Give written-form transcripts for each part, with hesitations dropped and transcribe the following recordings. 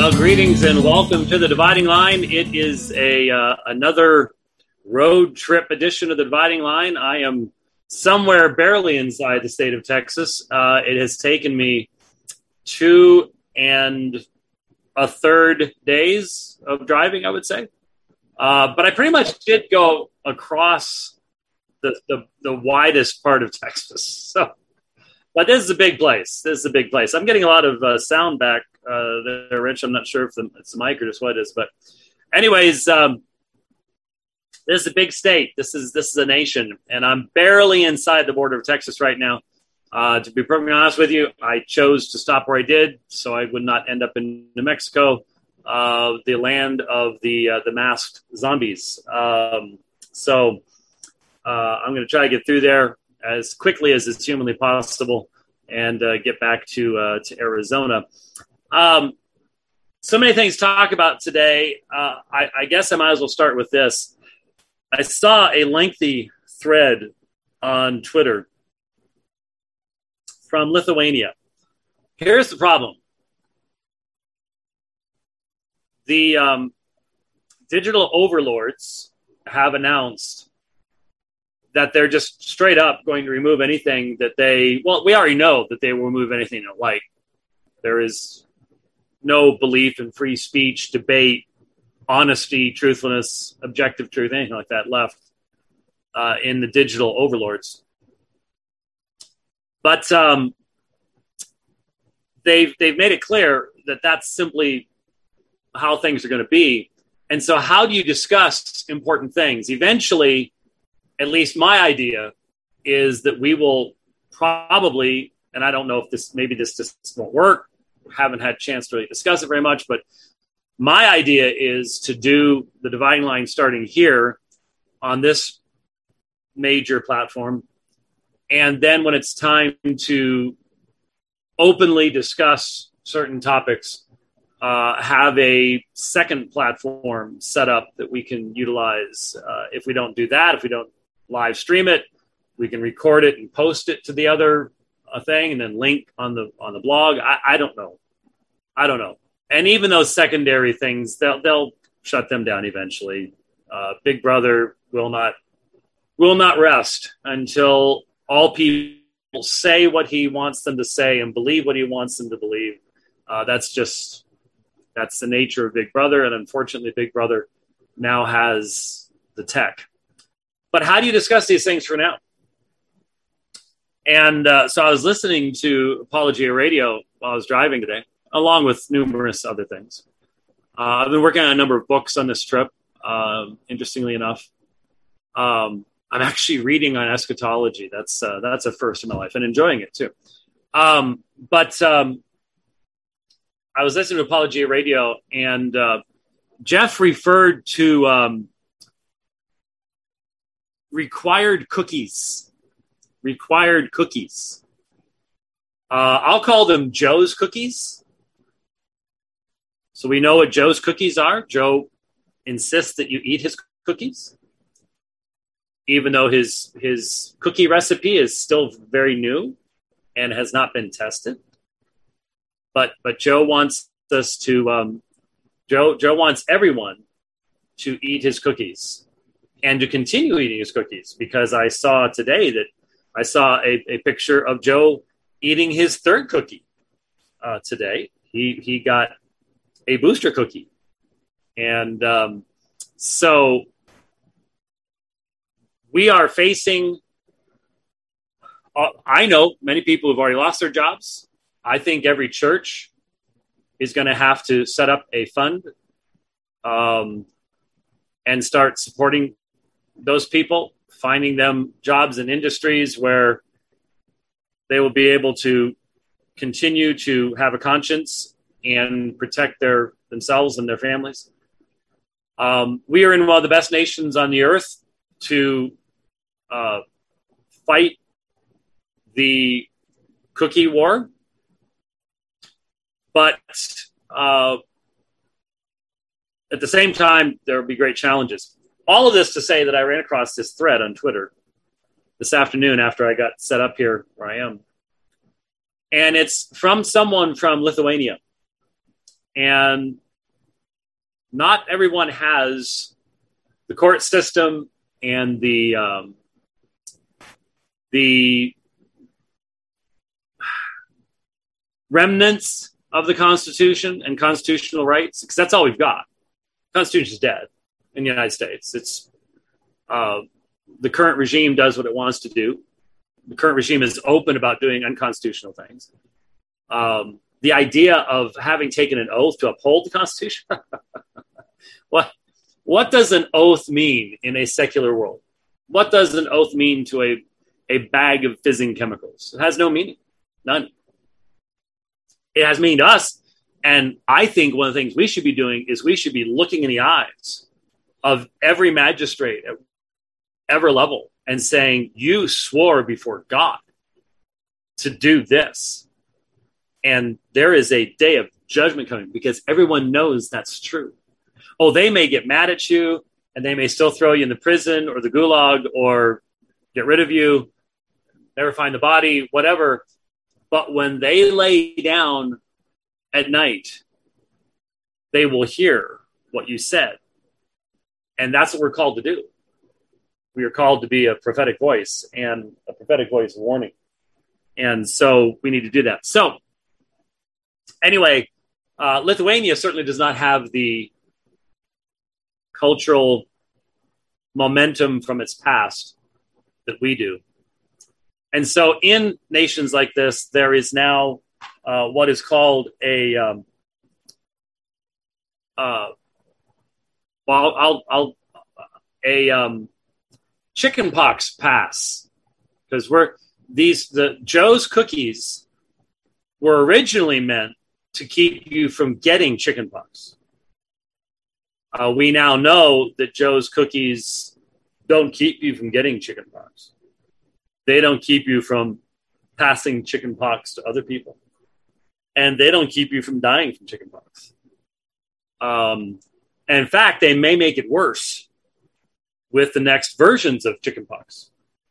Well, greetings and welcome to the Dividing Line. It is another road trip edition of the Dividing Line. I am somewhere barely inside the state of Texas. It has taken me 2 1/3 days of driving, I would say. But I pretty much did go across the widest part of Texas. So, but this is a big place. I'm getting a lot of sound back there, Rich. I'm not sure if it's the mic or just what it is. But anyways, this is a big state. This is a nation. And I'm barely inside the border of Texas right now. To be perfectly honest with you, I chose to stop where I did so I would not end up in New Mexico, the land of the masked zombies. So I'm going to try to get through there as quickly as is humanly possible and get back to Arizona. So many things to talk about today. I guess I might as well start with this. I saw a lengthy thread on Twitter from Lithuania. Here's the problem. The digital overlords have announced that they're just straight up going to remove anything that we already know that they will remove anything they don't like. There is no belief in free speech, debate, honesty, truthfulness, objective truth, anything like that left in the digital overlords. But they've made it clear that that's simply how things are going to be. And so how do you discuss important things? Eventually, at least my idea is that we will probably, and I don't know if this just won't work. Haven't had a chance to really discuss it very much, but my idea is to do the Dividing Line starting here on this major platform. And then when it's time to openly discuss certain topics, have a second platform set up that we can utilize. If we don't do that, if we don't live stream it, we can record it and post it to the other thing and then link on the blog. I don't know. And even those secondary things, they'll shut them down eventually. Big Brother will not rest until all people say what he wants them to say and believe what he wants them to believe. That's the nature of Big Brother. And unfortunately, Big Brother now has the tech. But how do you discuss these things for now? And so I was listening to Apologia Radio while I was driving today, along with numerous other things. I've been working on a number of books on this trip, interestingly enough. I'm actually reading on eschatology. That's a first in my life and enjoying it too. But I was listening to Apologia Radio, and Jeff referred to required cookies. I'll call them Joe's cookies. So we know what Joe's cookies are. Joe insists that you eat his cookies, even though his cookie recipe is still very new and has not been tested. But Joe wants us to Joe wants everyone to eat his cookies and to continue eating his cookies, because I saw today that I saw a picture of Joe eating his third cookie today. He got a booster cookie. And so we are facing, I know many people have already lost their jobs. I think every church is going to have to set up a fund and start supporting those people, finding them jobs in industries where they will be able to continue to have a conscience and protect themselves and their families. We are in one of the best nations on the earth to fight the cookie war. But at the same time, there will be great challenges. All of this to say that I ran across this thread on Twitter this afternoon after I got set up here where I am. And it's from someone from Lithuania. And not everyone has the court system and the remnants of the Constitution and constitutional rights, because that's all we've got. The Constitution is dead in the United States. It's the current regime does what it wants to do. The current regime is open about doing unconstitutional things. The idea of having taken an oath to uphold the Constitution, what does an oath mean in a secular world? What does an oath mean to a bag of fizzing chemicals? It has no meaning, none. It has meaning to us. And I think one of the things we should be doing is we should be looking in the eyes of every magistrate at every level and saying, you swore before God to do this. And there is a day of judgment coming, because everyone knows that's true. Oh, they may get mad at you and they may still throw you in the prison or the gulag or get rid of you, never find the body, whatever. But when they lay down at night, they will hear what you said. And that's what we're called to do. We are called to be a prophetic voice, and a prophetic voice of warning. And so we need to do that. So anyway, Lithuania certainly does not have the cultural momentum from its past that we do. And so in nations like this, there is now what is called a chickenpox pass, because the Joe's cookies were originally meant to keep you from getting chickenpox. We now know that Joe's cookies don't keep you from getting chickenpox. They don't keep you from passing chickenpox to other people, and they don't keep you from dying from chickenpox. And in fact, they may make it worse with the next versions of chickenpox,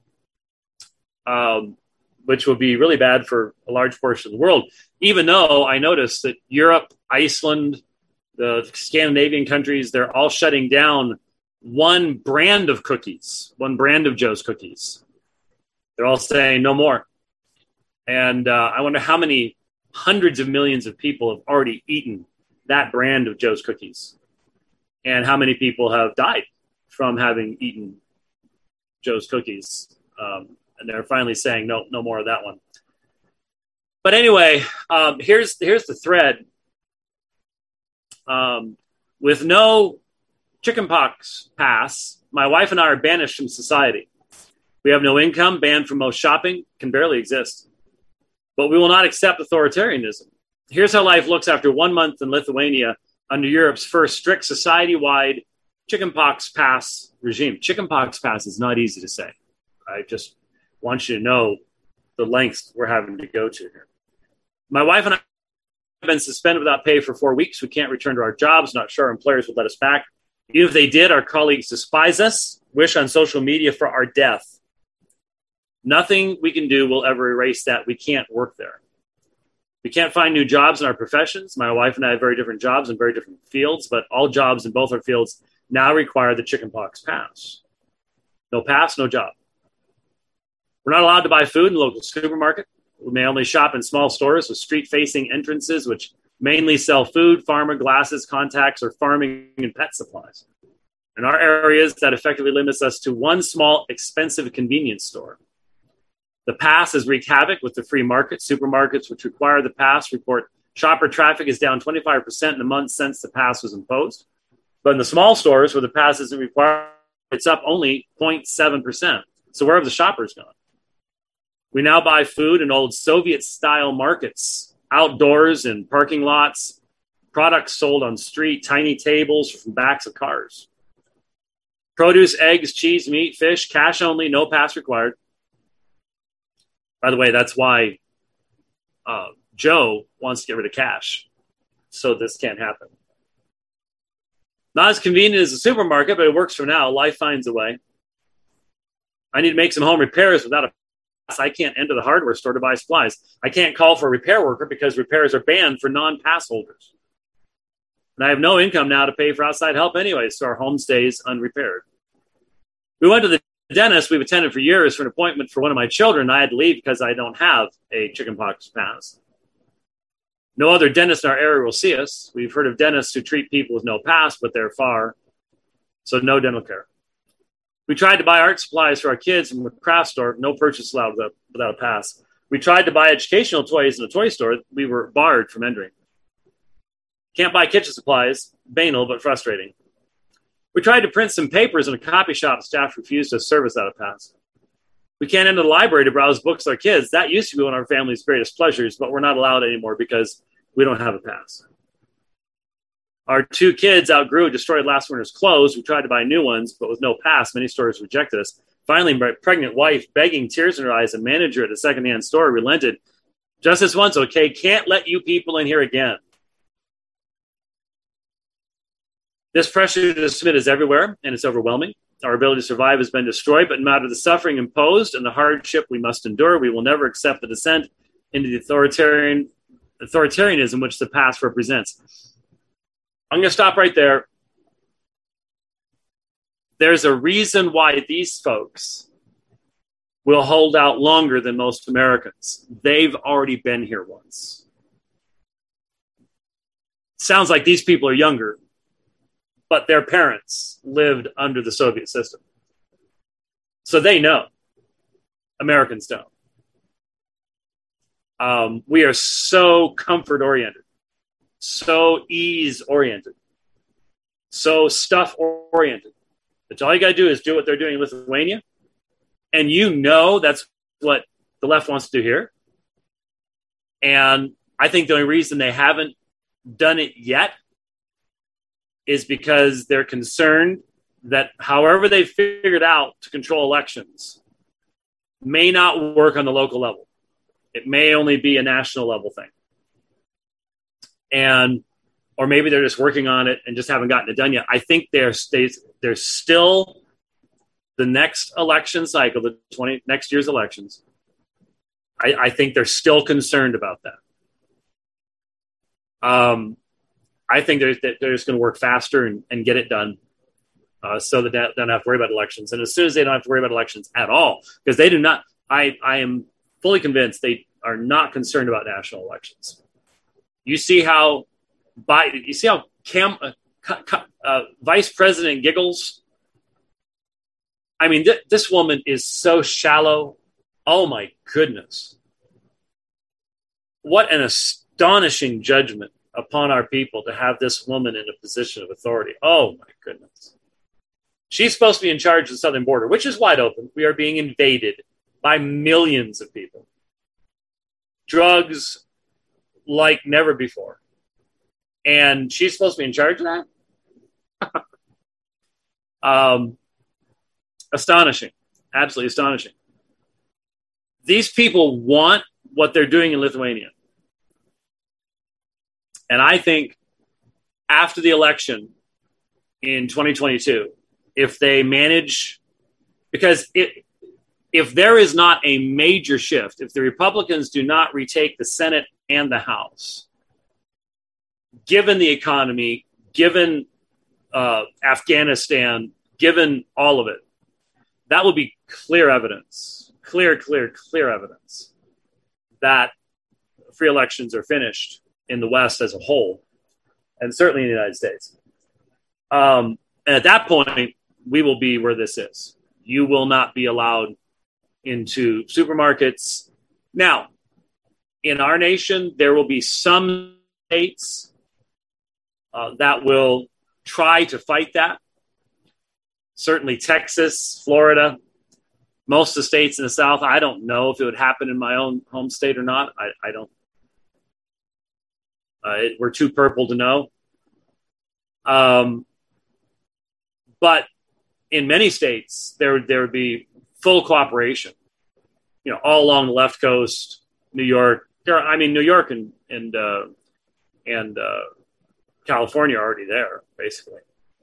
which will be really bad for a large portion of the world. Even though I noticed that Europe, Iceland, the Scandinavian countries, they're all shutting down one brand of cookies, one brand of Joe's cookies. They're all saying no more. And I wonder how many hundreds of millions of people have already eaten that brand of Joe's cookies, and how many people have died from having eaten Joe's cookies. And they're finally saying, no more of that one. But anyway, here's the thread. With no chickenpox pass, my wife and I are banished from society. We have no income, banned from most shopping, can barely exist. But we will not accept authoritarianism. Here's how life looks after 1 month in Lithuania under Europe's first strict society-wide chickenpox pass regime. Chickenpox pass is not easy to say. I just want you to know the lengths we're having to go to here. My wife and I have been suspended without pay for 4 weeks. We can't return to our jobs. Not sure our employers would let us back. Even if they did, our colleagues despise us, wish on social media for our death. Nothing we can do will ever erase that. We can't work there. We can't find new jobs in our professions. My wife and I have very different jobs in very different fields, but all jobs in both our fields now require the chickenpox pass. No pass, no job. We're not allowed to buy food in the local supermarket. We may only shop in small stores with street-facing entrances, which mainly sell food, pharma, glasses, contacts, or farming and pet supplies. In our areas, that effectively limits us to one small, expensive convenience store. The pass has wreaked havoc with the free market. Supermarkets, which require the pass, report shopper traffic is down 25% in the month since the pass was imposed. But in the small stores where the pass isn't required, it's up only 0.7%. So where have the shoppers gone? We now buy food in old Soviet-style markets, outdoors in parking lots, products sold on street, tiny tables from backs of cars. Produce, eggs, cheese, meat, fish, cash only, no pass required. By the way, that's why Joe wants to get rid of cash, so this can't happen. Not as convenient as a supermarket, but it works for now. Life finds a way. I need to make some home repairs without a pass. I can't enter the hardware store to buy supplies. I can't call for a repair worker because repairs are banned for non-pass holders. And I have no income now to pay for outside help anyway, so our home stays unrepaired. We went to the dentist we've attended for years for an appointment for one of my children. I had to leave because I don't have a chickenpox pass. No other dentist in our area will see us. We've heard of dentists who treat people with no pass, but they're far, so no dental care. We tried to buy art supplies for our kids from a craft store. No purchase allowed without a pass. We tried to buy educational toys in a toy store. We were barred from entering. Can't buy kitchen supplies. Banal, but frustrating. We tried to print some papers in a copy shop. Staff refused to serve us without a pass. We can't enter the library to browse books with our kids. That used to be one of our family's greatest pleasures, but we're not allowed anymore because we don't have a pass. Our 2 kids outgrew destroyed last winter's clothes. We tried to buy new ones, but with no pass, many stores rejected us. Finally, my pregnant wife, begging, tears in her eyes, a manager at a secondhand store relented. Just this once, okay? Can't let you people in here again. This pressure to submit is everywhere, and it's overwhelming. Our ability to survive has been destroyed, but no matter the suffering imposed and the hardship we must endure, we will never accept the descent into the authoritarianism which the past represents. I'm going to stop right there. There's a reason why these folks will hold out longer than most Americans. They've already been here once. Sounds like these people are younger, but their parents lived under the Soviet system. So they know. Americans don't. We are so comfort-oriented, so ease-oriented, so stuff-oriented. But all you got to do is do what they're doing in Lithuania, and you know that's what the left wants to do here. And I think the only reason they haven't done it yet is because they're concerned that however they figured out to control elections may not work on the local level. It may only be a national level thing. Or maybe they're just working on it and just haven't gotten it done yet. I think there's still the next election cycle, next year's elections. I think they're still concerned about that. I think they're just going to work faster and get it done so that they don't have to worry about elections. And as soon as they don't have to worry about elections at all, because they do not, I am fully convinced they are not concerned about national elections. You see how Biden, you see how Vice President giggles? I mean, this woman is so shallow. Oh, my goodness. What an astonishing judgment upon our people to have this woman in a position of authority. Oh, my goodness. She's supposed to be in charge of the southern border, which is wide open. We are being invaded by millions of people. Drugs like never before. And she's supposed to be in charge of that? Astonishing. Absolutely astonishing. These people want what they're doing in Lithuania. And I think after the election in 2022, if they manage, because if there is not a major shift, if the Republicans do not retake the Senate and the House, given the economy, given Afghanistan, given all of it, that will be clear evidence, clear evidence that free elections are finished in the West as a whole, and certainly in the United States. And at that point, we will be where this is. You will not be allowed into supermarkets. Now, in our nation, there will be some states that will try to fight that. Certainly Texas, Florida, most of the states in the South. I don't know if it would happen in my own home state or not. I don't. We're too purple to know. But in many states, there would be full cooperation, all along the left coast, New York. New York and California are already there, basically.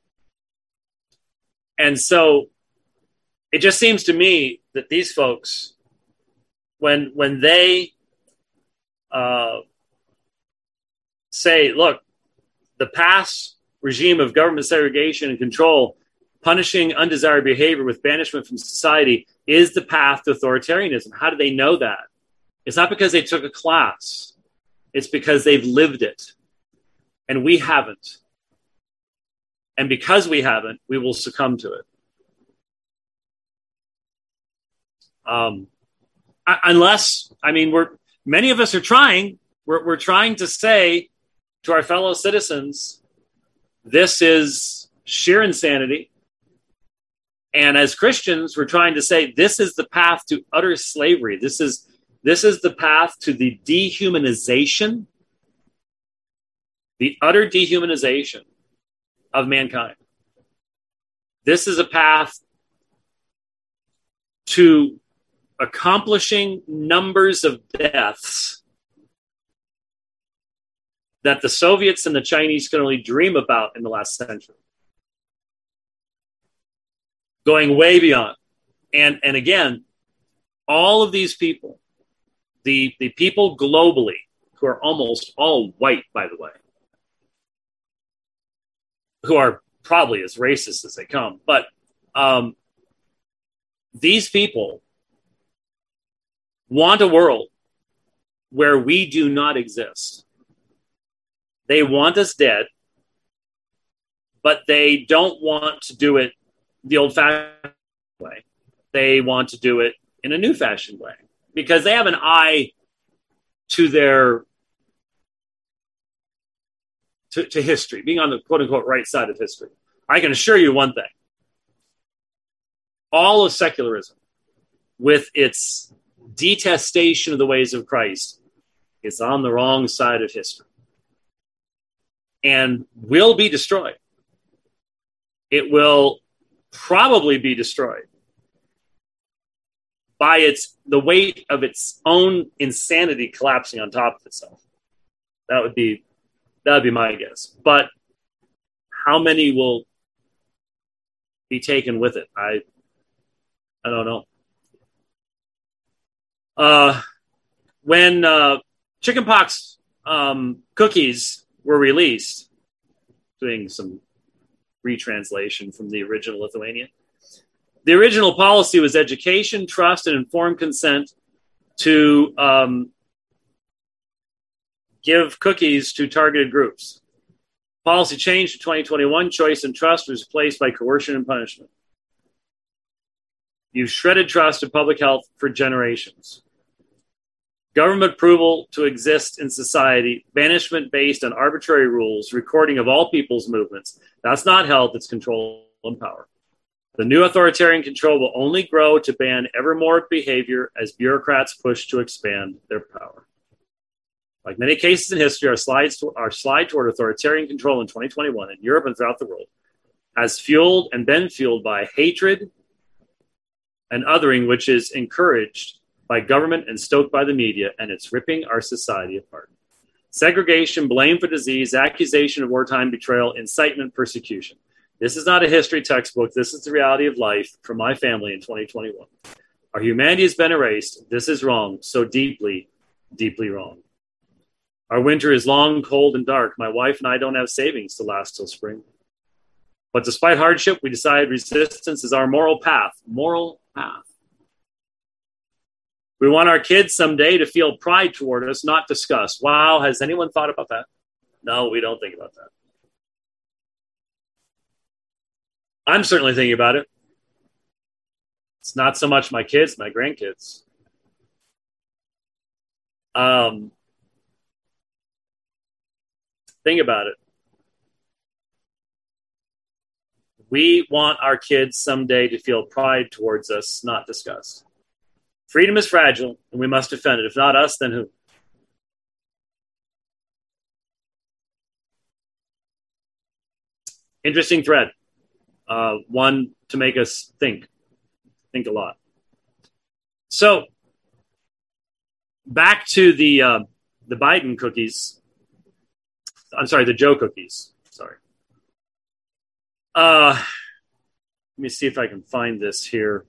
And so it just seems to me that these folks, when they say, look, the past regime of government segregation and control, punishing undesired behavior with banishment from society, is the path to authoritarianism. How do they know that? It's not because they took a class. It's because they've lived it. And we haven't. And because we haven't, we will succumb to it. Unless, I mean, many of us are trying. We're trying to say to our fellow citizens, this is sheer insanity. And as Christians, we're trying to say this is the path to utter slavery. This is the path to the dehumanization, the utter dehumanization of mankind. This is a path to accomplishing numbers of deaths that the Soviets and the Chinese could only dream about in the last century. Going way beyond. And again, all of these people, the people globally, who are almost all white, by the way, who are probably as racist as they come, but these people want a world where we do not exist. They want us dead, but they don't want to do it the old-fashioned way. They want to do it in a new-fashioned way because they have an eye to their to history, being on the quote-unquote right side of history. I can assure you one thing. All of secularism, with its detestation of the ways of Christ, is on the wrong side of history and will be destroyed. It will probably be destroyed by the weight of its own insanity collapsing on top of itself. That would be my guess. But how many will be taken with it? I don't know. When chickenpox cookies were released, doing some retranslation from the original Lithuanian, the original policy was education, trust, and informed consent to give cookies to targeted groups. Policy changed in 2021. Choice and trust was replaced by coercion and punishment. You've shredded trust in public health for generations. Government approval to exist in society, banishment based on arbitrary rules, recording of all people's movements. That's not health, it's control and power. The new authoritarian control will only grow to ban ever more behavior as bureaucrats push to expand their power. Like many cases in history, our slide toward authoritarian control in 2021 in Europe and throughout the world has fueled and been fueled by hatred and othering, which is encouraged by government and stoked by the media, and it's ripping our society apart. Segregation, blame for disease, accusation of wartime betrayal, incitement, persecution. This is not a history textbook. This is the reality of life for my family in 2021. Our humanity has been erased. This is wrong, so deeply, deeply wrong. Our winter is long, cold, and dark. My wife and I don't have savings to last till spring. But despite hardship, we decide resistance is our moral path. Moral path. We want our kids someday to feel pride toward us, not disgust. Wow, has anyone thought about that? No, we don't think about that. I'm certainly thinking about it. It's not so much my kids, my grandkids. Think about it. We want our kids someday to feel pride towards us, not disgust. Freedom is fragile, and we must defend it. If not us, then who? Interesting thread. One to make us think a lot. So, back to the Biden cookies. I'm sorry, the Joe cookies. Sorry. Let me see if I can find this here.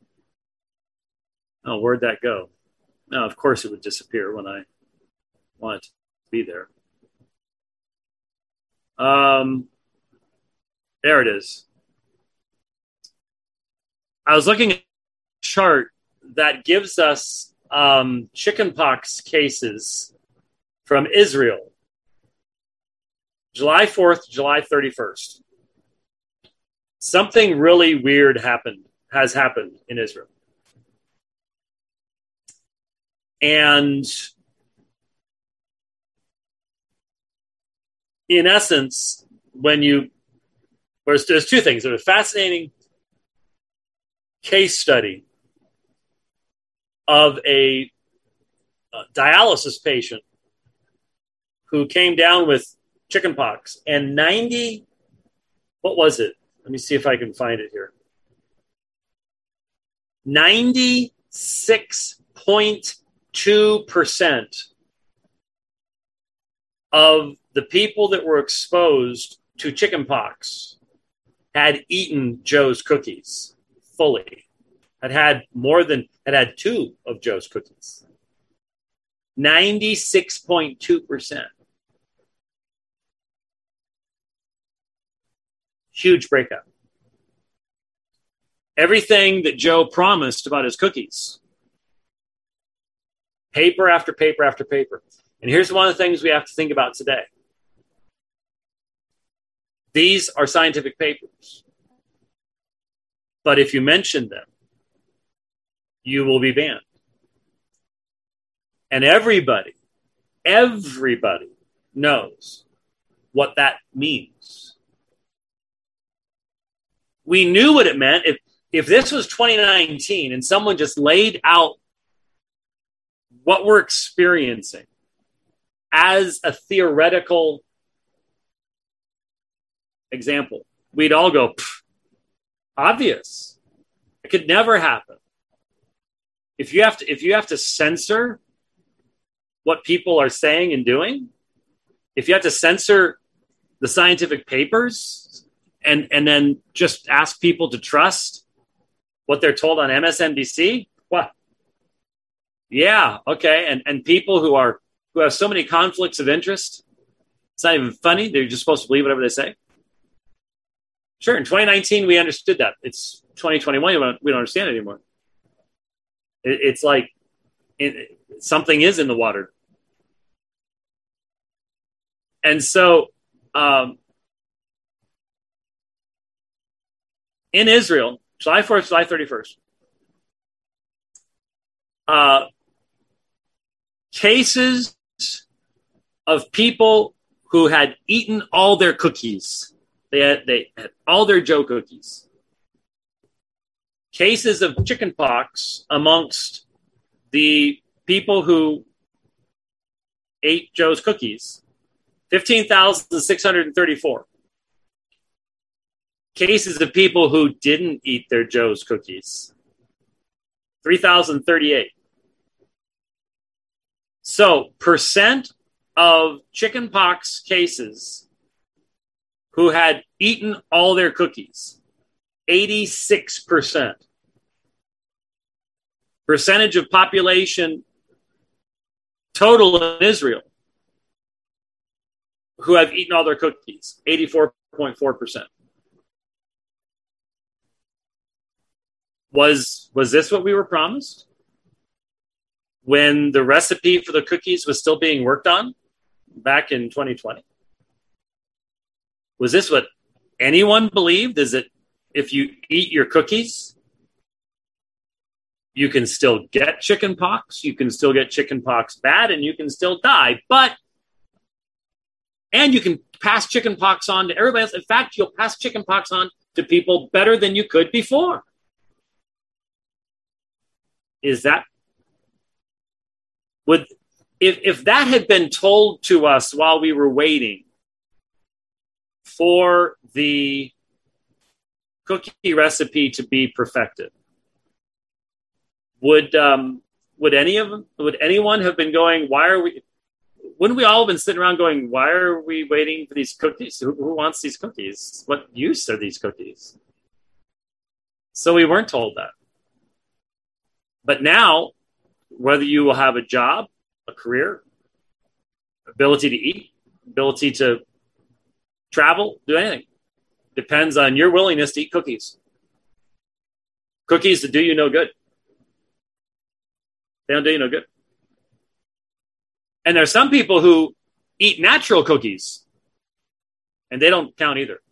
Oh, where'd that go? No, of course it would disappear when I want it to be there. Um, there it is. I was looking at a chart that gives us chickenpox cases from Israel, July 4th, July 31st. Something really weird has happened in Israel. And in essence, there's two things. There's a fascinating case study of a dialysis patient who came down with chickenpox, and what was it? Let me see if I can find it here. 96.2% of the people that were exposed to chickenpox had eaten Joe's cookies fully, had two of Joe's cookies. 96.2%. Huge breakout. Everything that Joe promised about his cookies. Paper after paper after paper. And here's one of the things we have to think about today. These are scientific papers. But if you mention them, you will be banned. And everybody knows what that means. We knew what it meant. If this was 2019 and someone just laid out what we're experiencing as a theoretical example, we'd all go, obvious. It could never happen. If you have to censor what people are saying and doing, if you have to censor the scientific papers and then just ask people to trust what they're told on MSNBC, well, yeah, okay. And people who have so many conflicts of interest, it's not even funny. They're just supposed to believe whatever they say. Sure, in 2019, we understood that. It's 2021, we don't understand it anymore. It's like something is in the water. And so in Israel, July 4th, July 31st, cases of people who had eaten all their cookies. They had all their Joe cookies. Cases of chickenpox amongst the people who ate Joe's cookies, 15,634. Cases of people who didn't eat their Joe's cookies, 3,038. So, percent of chickenpox cases who had eaten all their cookies, 86%. Percentage of population total in Israel who have eaten all their cookies, 84.4%. Was this what we were promised when the recipe for the cookies was still being worked on back in 2020? Was this what anyone believed? Is it if you eat your cookies, you can still get chickenpox, you can still get chickenpox bad, and you can still die. And you can pass chickenpox on to everybody else. In fact, you'll pass chickenpox on to people better than you could before. Is that if that had been told to us while we were waiting for the cookie recipe to be perfected, would anyone have been going, wouldn't we all have been sitting around going, why are we waiting for these cookies? Who wants these cookies? What use are these cookies? So we weren't told that. But now, whether you will have a job, a career, ability to eat, ability to travel, do anything. Depends on your willingness to eat cookies. Cookies that do you no good. They don't do you no good. And there's some people who eat natural cookies, and they don't count either.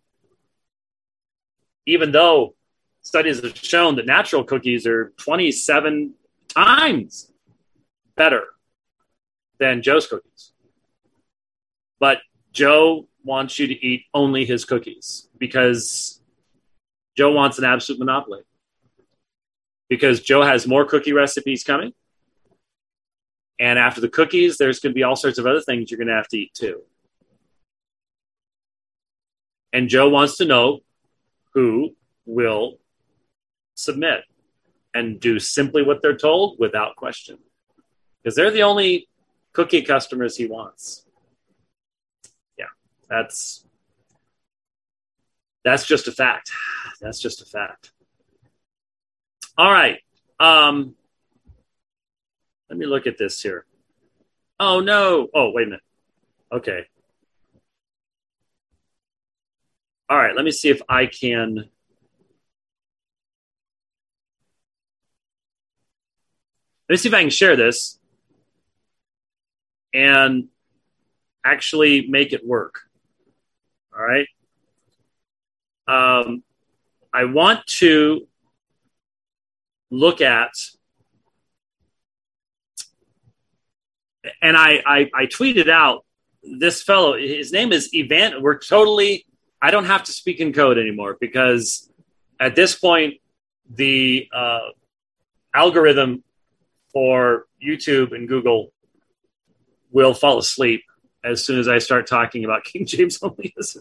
Even though studies have shown that natural cookies are 27 times better than Joe's cookies. But Joe wants you to eat only his cookies because Joe wants an absolute monopoly. Because Joe has more cookie recipes coming. And after the cookies, there's going to be all sorts of other things you're going to have to eat too. And Joe wants to know who will submit and do simply what they're told without question. Because they're the only cookie customers he wants. Yeah, that's just a fact. That's just a fact. All right. Let me look at this here. Oh, no. Oh, wait a minute. Okay. All right. Let me see if I can. Let me see if I can share this and actually make it work. All right. I want to look at, and I tweeted out this fellow, his name is Ivan. I don't have to speak in code anymore because at this point, the algorithm for YouTube and Google will fall asleep as soon as I start talking about King James onlyism.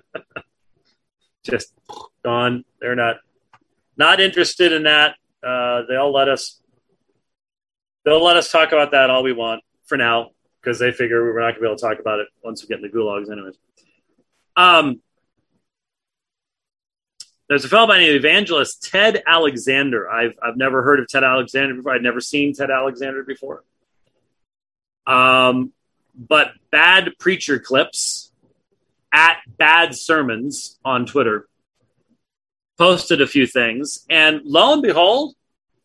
Just gone. They're not interested in that. They'll let us talk about that all we want for now because they figure we're not going to be able to talk about it once we get in the gulags anyways. There's a fellow by the name of evangelist Ted Alexander. I've never heard of Ted Alexander before. I'd never seen Ted Alexander before. But Bad Preacher Clips at Bad Sermons on Twitter posted a few things, and lo and behold,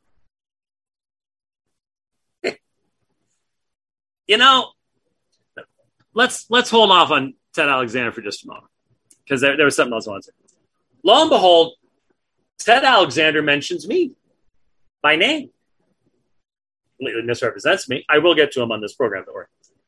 let's hold off on Ted Alexander for just a moment because there was something else I wanted to say. Lo and behold, Ted Alexander mentions me by name. Completely misrepresents me. I will get to him on this program, don't worry.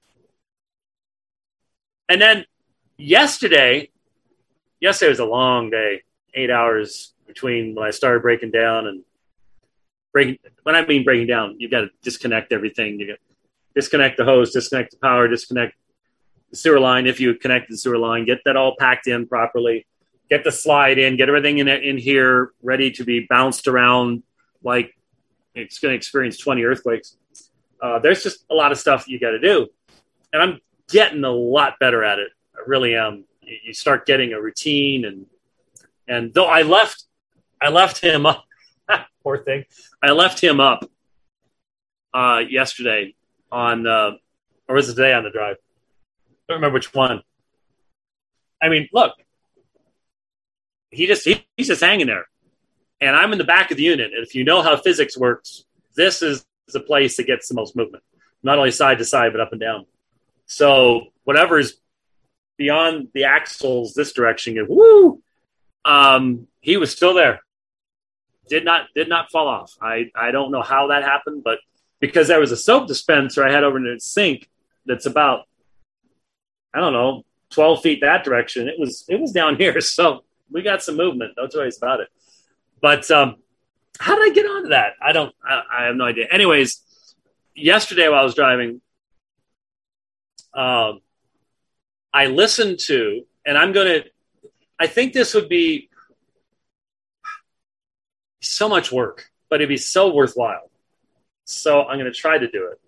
And then yesterday was a long day, 8 hours between when I started breaking down and when I mean breaking down, you've got to disconnect everything. You got to disconnect the hose, disconnect the power, disconnect the sewer line. If you connect the sewer line, get that all packed in properly, get the slide in, get everything in here ready to be bounced around like it's going to experience 20 earthquakes. There's just a lot of stuff you got to do. And I'm getting a lot better at it. I really am. You start getting a routine and though I left him up, poor thing. I left him up yesterday on, or was it today on the drive? I don't remember which one. I mean, look, he's just hanging there. And I'm in the back of the unit. And if you know how physics works, this is the place that gets the most movement, not only side to side, but up and down. So whatever is beyond the axles this direction, he was still there. Did not fall off. I don't know how that happened, but because there was a soap dispenser I had over in the sink that's about, 12 feet that direction. It was down here. So we got some movement. No choice about it. But how did I get onto that? I have no idea. Anyways, yesterday while I was driving, I listened to, and I think this would be so much work, but it'd be so worthwhile. So I'm going to try to do it.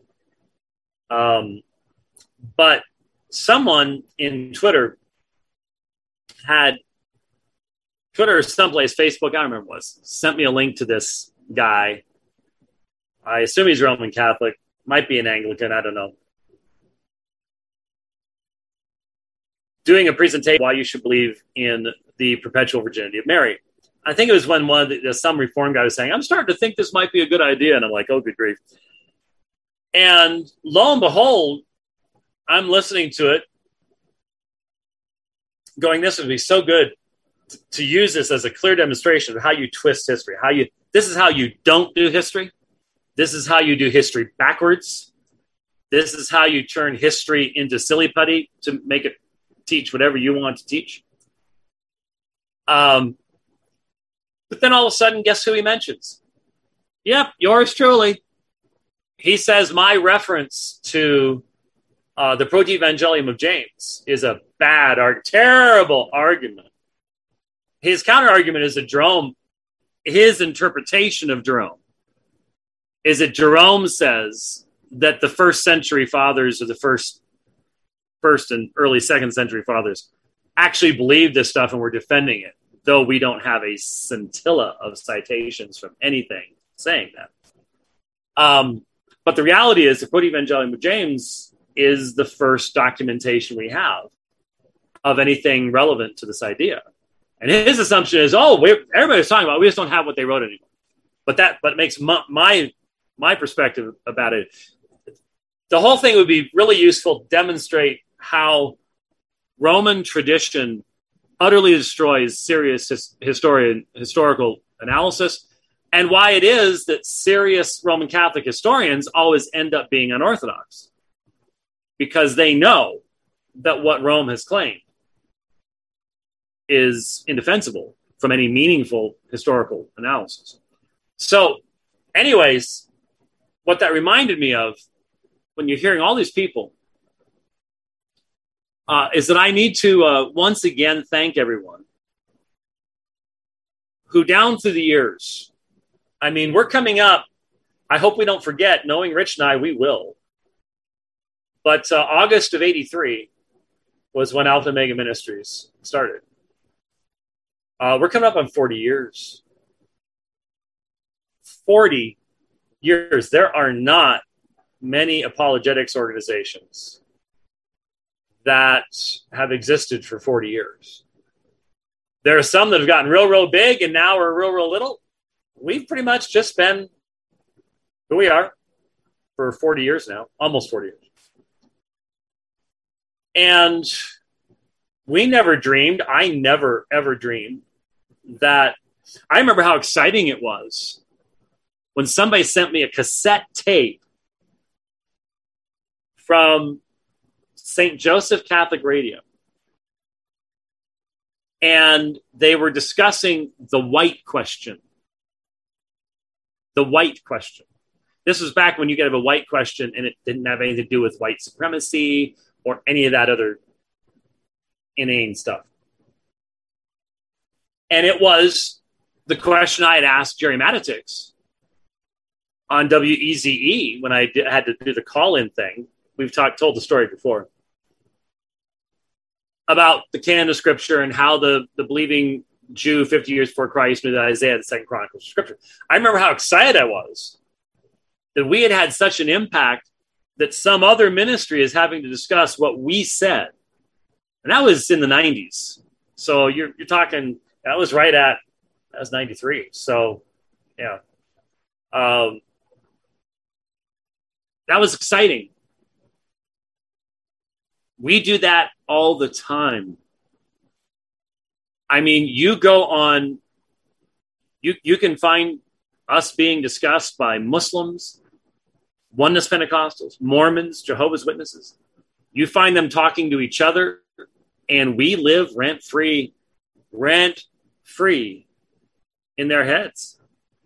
But someone in Twitter or someplace, Facebook, I don't remember what it was, sent me a link to this guy. I assume he's Roman Catholic, might be an Anglican, I don't know. doing a presentation why you should believe in the perpetual virginity of Mary. I think it was when some reform guy was saying, I'm starting to think this might be a good idea. And I'm like, oh, good grief. And lo and behold, I'm listening to it going, this would be so good to use this as a clear demonstration of how you twist history. This is how you don't do history. This is how you do history backwards. This is how you turn history into silly putty to make it teach whatever you want to teach. But then all of a sudden, guess who he mentions? Yep, yours truly. He says my reference to the Proto-Evangelium of James is a terrible argument. His counter-argument is that Jerome, his interpretation of Jerome, is that Jerome says that the first century fathers, or the first and early second century fathers, actually believed this stuff and were defending it, though we don't have a scintilla of citations from anything saying that. But the reality is the Proto-Evangelium of James is the first documentation we have of anything relevant to this idea. And his assumption is, everybody's talking about it, we just don't have what they wrote anymore. But it makes my perspective about it. The whole thing would be really useful to demonstrate how Roman tradition utterly destroys serious historical analysis, and why it is that serious Roman Catholic historians always end up being unorthodox, because they know that what Rome has claimed is indefensible from any meaningful historical analysis. So, anyways, what that reminded me of when you're hearing all these people is that I need to once again thank everyone who down through the years, I mean, we're coming up, I hope we don't forget, knowing Rich and I, we will. But August of 83 was when Alpha and Omega Ministries started. We're coming up on 40 years. 40 years. There are not many apologetics organizations that have existed for 40 years. There are some that have gotten real, real big and now are real, real little. We've pretty much just been who we are for 40 years now, almost 40 years. And we never dreamed, I never, ever dreamed that, I remember how exciting it was when somebody sent me a cassette tape from St. Joseph Catholic Radio. And they were discussing the white question. The white question. This was back when you could have a white question and it didn't have anything to do with white supremacy or any of that other inane stuff. And it was the question I had asked Jerry Matitix on WEZE when I had to do the call-in thing. We've told the story before about the canon of Scripture and how the believing Jew 50 years before Christ knew that Isaiah, the Second Chronicles, was Scripture. I remember how excited I was that we had such an impact that some other ministry is having to discuss what we said. And that was in the 90s. So you're talking, that was 93. So, yeah. That was exciting. We do that all the time. I mean, you go on, you can find us being discussed by Muslims, Oneness Pentecostals, Mormons, Jehovah's Witnesses. You find them talking to each other, and we live rent-free in their heads.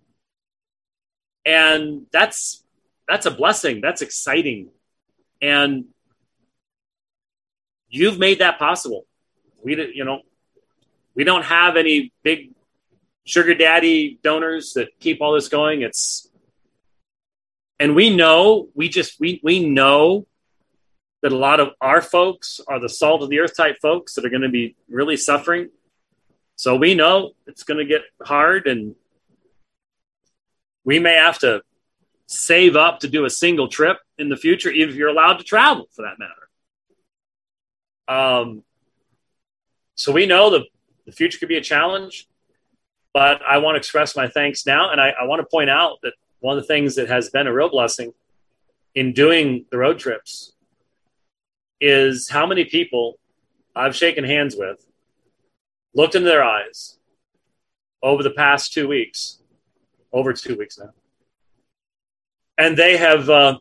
And that's a blessing. That's exciting. And you've made that possible. We don't have any big sugar daddy donors that keep all this going. And we know that a lot of our folks are the salt of the earth type folks that are going to be really suffering. So we know it's going to get hard, and we may have to save up to do a single trip in the future, even if you're allowed to travel for that matter. So we know the future could be a challenge, but I want to express my thanks now. And I want to point out that one of the things that has been a real blessing in doing the road trips is how many people I've shaken hands with, looked into their eyes over the past 2 weeks, over 2 weeks now. And they have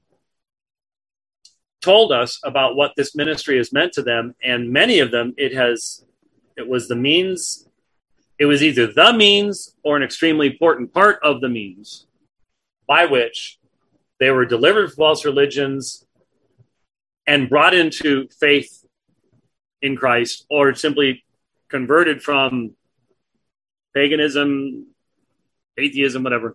told us about what this ministry has meant to them. And many of them, it was the means. It was either the means or an extremely important part of the means by which they were delivered from false religions and brought into faith in Christ, or simply converted from paganism, atheism, whatever,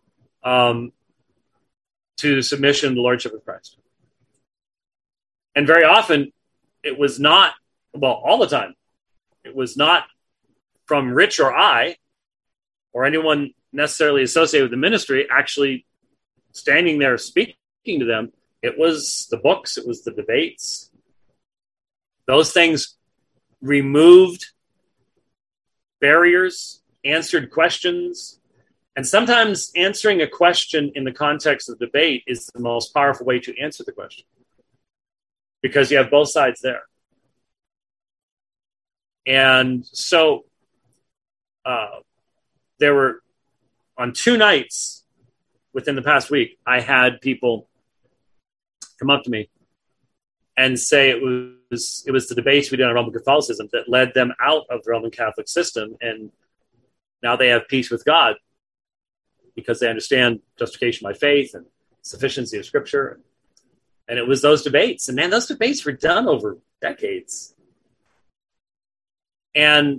to submission to the Lordship of Christ. And very often, it was not, well, all the time, it was not from Rich or I, or anyone necessarily associated with the ministry, actually standing there speaking to them. It was the books, it was the debates. Those things removed barriers, answered questions. And sometimes answering a question in the context of debate is the most powerful way to answer the question, because you have both sides there. And so there were, on 2 nights within the past week, I had people come up to me and say it was the debates we did on Roman Catholicism that led them out of the Roman Catholic system, and now they have peace with God because they understand justification by faith and sufficiency of Scripture. And it was those debates. And man, those debates were done over decades. And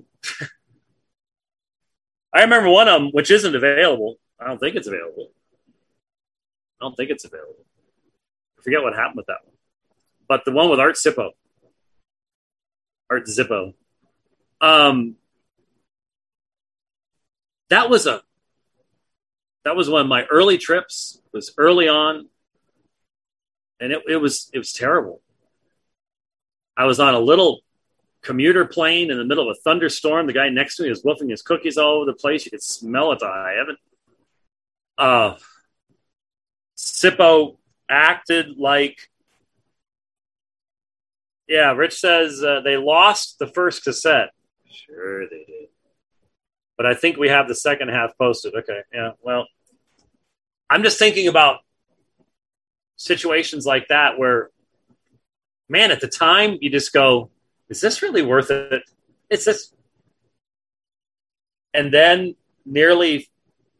I remember one of them, which isn't available. I don't think it's available. I forget what happened with that one. But the one with Art Zippo. That was one of my early trips. It was early on. And it was terrible. I was on a little commuter plane in the middle of a thunderstorm. The guy next to me was wolfing his cookies all over the place. You could smell it to high heaven. Zippo acted like, yeah, Rich says they lost the first cassette. Sure they did. But I think we have the second half posted. Okay, yeah, well, I'm just thinking about situations like that where, man, at the time you just go, is this really worth it? It's this. And then nearly,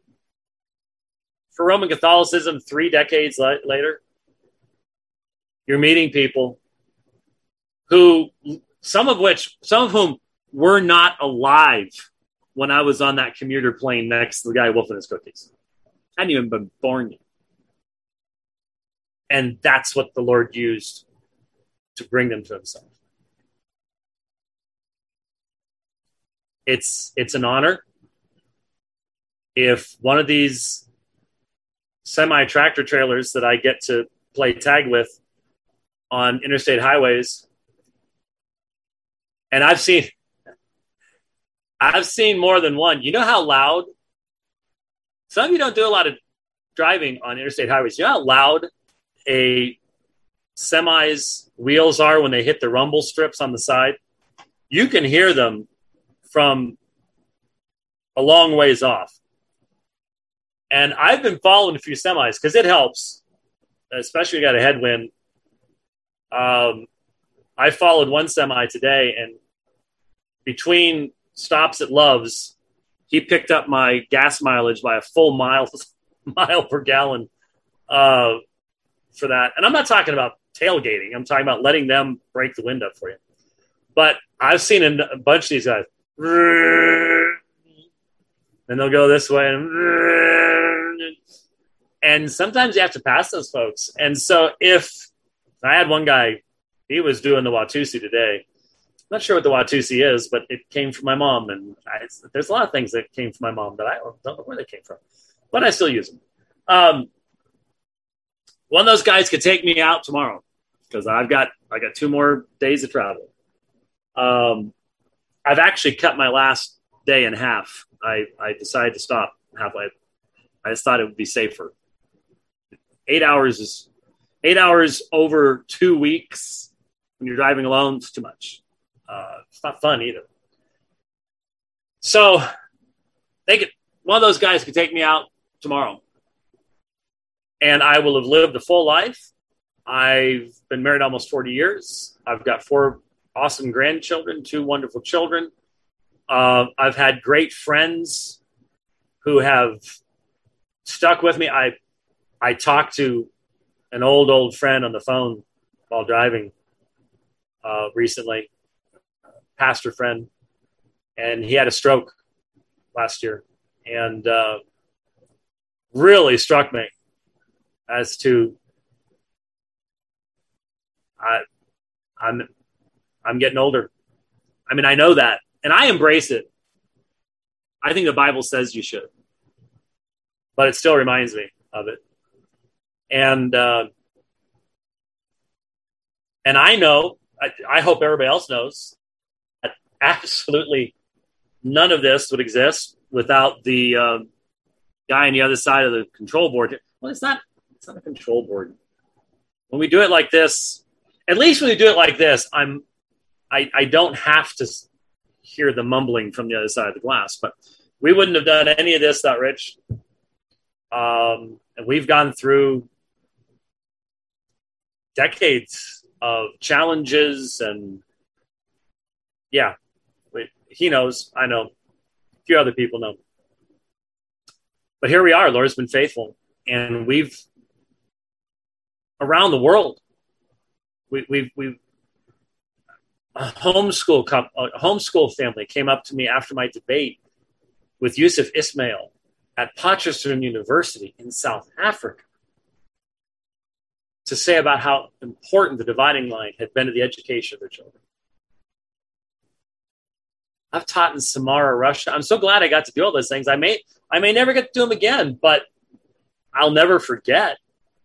for Roman Catholicism, 3 decades later, you're meeting people who, some of whom were not alive when I was on that commuter plane next to the guy wolfing his cookies. Hadn't even been born yet. And that's what the Lord used to bring them to himself. It's an honor. If one of these semi-tractor trailers that I get to play tag with on interstate highways, and I've seen more than one. You know how loud? Some of you don't do a lot of driving on interstate highways. You know how loud a semi's wheels are when they hit the rumble strips on the side? You can hear them from a long ways off. And I've been following a few semis because it helps, especially if you got a headwind. I followed one semi today, and between stops at Love's, he picked up my gas mileage by a full mile per gallon for that. And I'm not talking about tailgating. I'm talking about letting them break the wind up for you. But I've seen a bunch of these guys, and they'll go this way, and sometimes you have to pass those folks. And so if I had one guy, he was doing the Watusi today. I'm not sure what the Watusi is, but it came from my mom. And there's a lot of things that came from my mom that I don't know where they came from, but I still use them. One of those guys could take me out tomorrow because I got 2 more days of travel. I've actually cut my last day in half. I decided to stop halfway. I just thought it would be safer. 8 hours is 8 hours over 2 weeks when you're driving alone. It's too much. It's not fun either. So one of those guys could take me out tomorrow, and I will have lived a full life. I've been married almost 40 years. I've got 4 awesome grandchildren, 2 wonderful children. I've had great friends who have stuck with me. I talked to an old friend on the phone while driving recently, pastor friend, and he had a stroke last year, and really struck me as to I'm getting older. I mean, I know that, and I embrace it. I think the Bible says you should, but it still reminds me of it. And I know, I hope everybody else knows, that absolutely none of this would exist without the guy on the other side of the control board. Well, it's not a control board. When we do it like this, at least when we do it like this, I don't have to hear the mumbling from the other side of the glass. But we wouldn't have done any of this without Rich. And we've gone through decades of challenges, and he knows, I know, a few other people know. But here we are. Lord's been faithful, and we've around the world. We've a homeschool family came up to me after my debate with Yusuf Ismail at Potchefstroom University in South Africa to say about how important the dividing line had been to the education of their children. I've taught in Samara, Russia. I'm so glad I got to do all those things. I may never get to do them again, but I'll never forget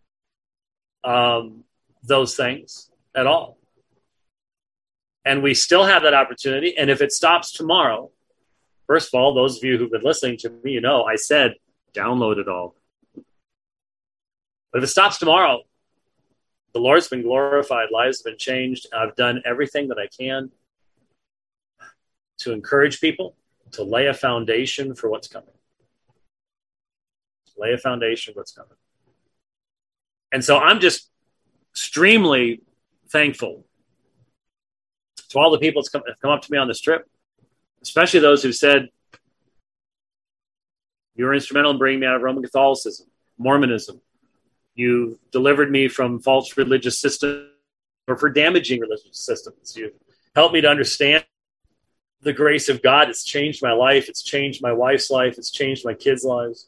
those things at all. And we still have that opportunity. And if it stops tomorrow, first of all, those of you who've been listening to me, I said, download it all. But if it stops tomorrow, the Lord's been glorified, lives have been changed. I've done everything that I can to encourage people to lay a foundation for what's coming. Lay a foundation for what's coming. And so I'm just extremely thankful to all the people that have come up to me on this trip, especially those who said, you were instrumental in bringing me out of Roman Catholicism, Mormonism. You delivered me from false religious systems or for damaging religious systems. You helped me to understand the grace of God. It's changed my life. It's changed my wife's life. It's changed my kids' lives.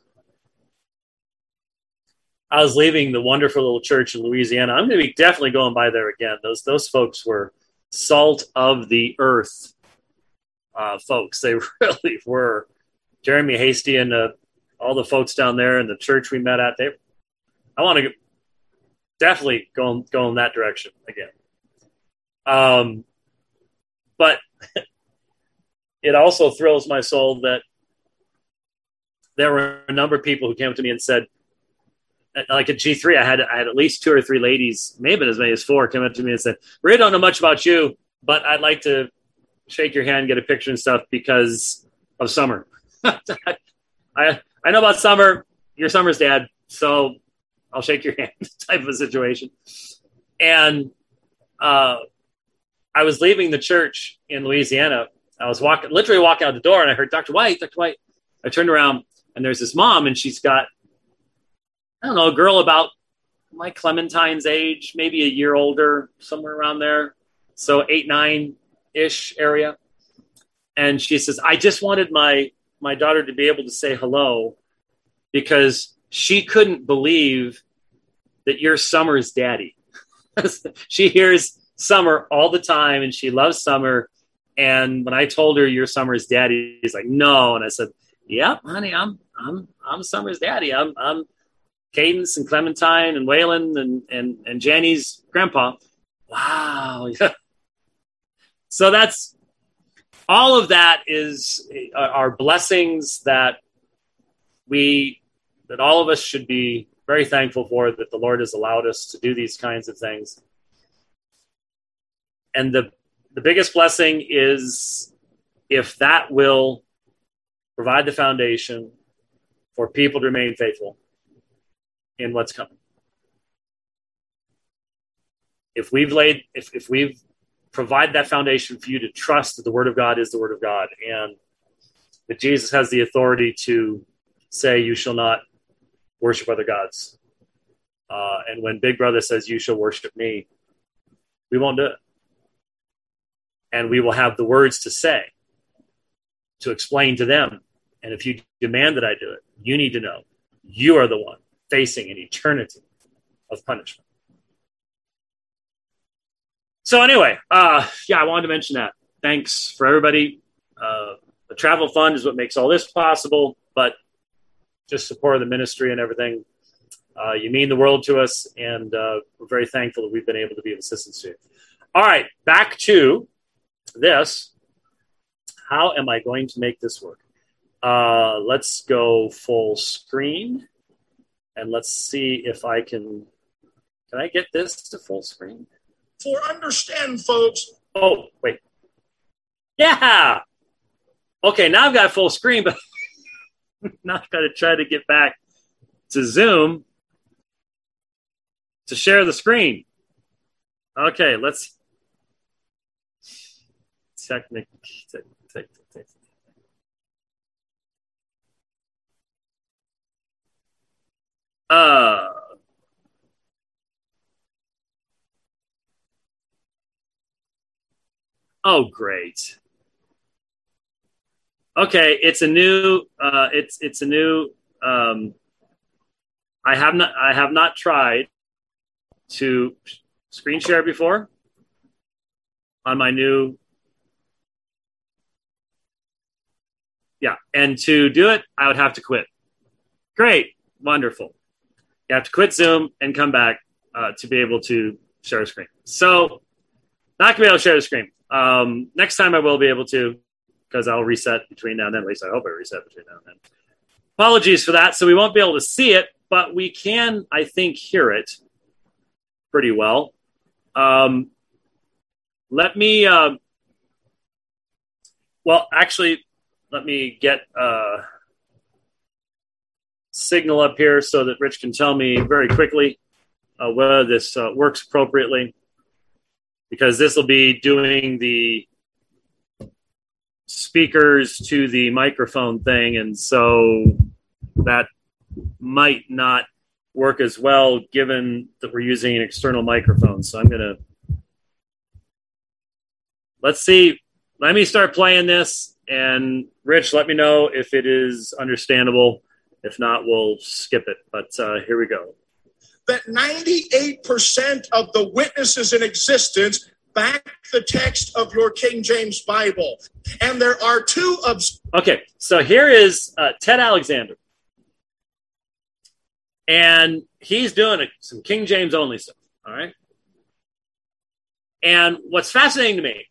I was leaving the wonderful little church in Louisiana. I'm going to be definitely going by there again. Those folks were salt of the earth folks. They really were. Jeremy Hasty and all the folks down there in the church we met at, I want to definitely go in that direction again. But it also thrills my soul that there were a number of people who came up to me and said, like at G3, I had at least 2 or 3 ladies, maybe as many as 4, come up to me and said, "We don't know much about you, but I'd like to shake your hand, get a picture and stuff because of Summer." I know about Summer. You're Summer's dad, so I'll shake your hand type of situation. And I was leaving the church in Louisiana. I was literally walking out the door, and I heard Dr. White. I turned around, and there's this mom, and she's got, I don't know, a girl about my Clementine's age, maybe a year older, somewhere around there. So 8, 9-ish area. And she says, "I just wanted my daughter to be able to say hello because she couldn't believe that you're Summer's daddy." She hears Summer all the time, and she loves Summer. And when I told her you're Summer's daddy, she's like, "No." And I said, "Yep, honey, I'm Summer's daddy. I'm Cadence and Clementine and Waylon and Janny's grandpa." Wow. So that's all of that are blessings that all of us should be very thankful for, that the Lord has allowed us to do these kinds of things. And the biggest blessing is if that will provide the foundation for people to remain faithful in what's coming. If we've provided that foundation for you to trust that the Word of God is the Word of God, and that Jesus has the authority to say, you shall not worship other gods. And when Big Brother says, you shall worship me, we won't do it. And we will have the words to say, to explain to them. And if you demand that I do it, you need to know you are the one facing an eternity of punishment. So anyway, I wanted to mention that. Thanks for everybody. The travel fund is what makes all this possible, but just support the ministry and everything. You mean the world to us, and we're very thankful that we've been able to be of assistance to you. All right, back to this. How am I going to make this work? Let's go full screen, and let's see if I can I get this to full screen? For understand, folks. Oh, wait. Yeah. Okay, now I've got full screen, but now I've got to try to get back to Zoom to share the screen. Okay, let's oh, great. Okay, it's a new. It's a new. I have not tried to screen share before on my new. Yeah, and to do it, I would have to quit. Great, wonderful. You have to quit Zoom and come back to be able to share a screen. So, not gonna be able to share the screen. Next time I will be able to, because I'll reset between now and then. At least I hope I reset between now and then. Apologies for that. So we won't be able to see it, but we can, I think, hear it pretty well. Let me, let me get a signal up here so that Rich can tell me very quickly whether this works appropriately, because this will be doing the speakers to the microphone thing, and so that might not work as well given that we're using an external microphone. So I'm gonna let me start playing this, and Rich, let me know if it is understandable. If not, we'll skip it, but here we go. That 98% of the witnesses in existence back the text of your King James Bible. And there are two of... Okay, so here is Ted Alexander. And he's doing some King James only stuff, all right? And what's fascinating to me